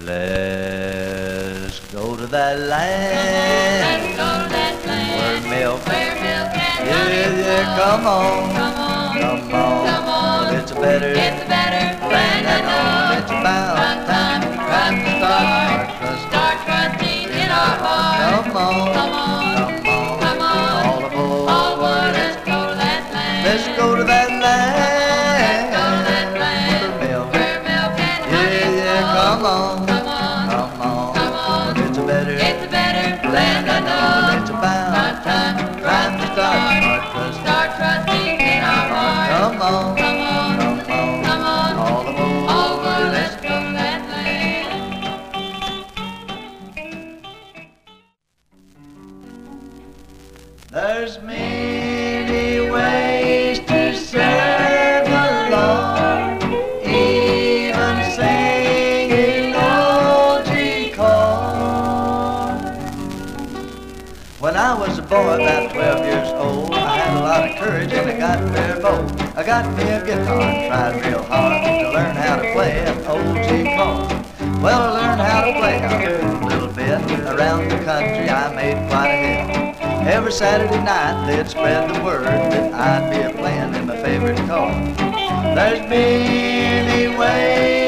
Let's go to that land where milk is, yeah, come on, come on. Well, it's a better land, I know. It's about time to start trusting in our hearts. Come on, all aboard. Let's go to that land. Let's go to that land where milk and honey, yeah, come on. It's a better land, I know. It's about time to start trusting in our hearts. Come on, all aboard. Let's go to that land. There's many ways to serve the Lord, even singing old G chord. When I was a boy, about 12 years old, I had a lot of courage and I got very bold. I got me a guitar and tried real hard to learn how to play an old G chord. Well, I learned how to play a little bit. Around the country I made quite a hit. Every Saturday night they'd spread the word that I'd be a-playing in my favorite chord. There's many ways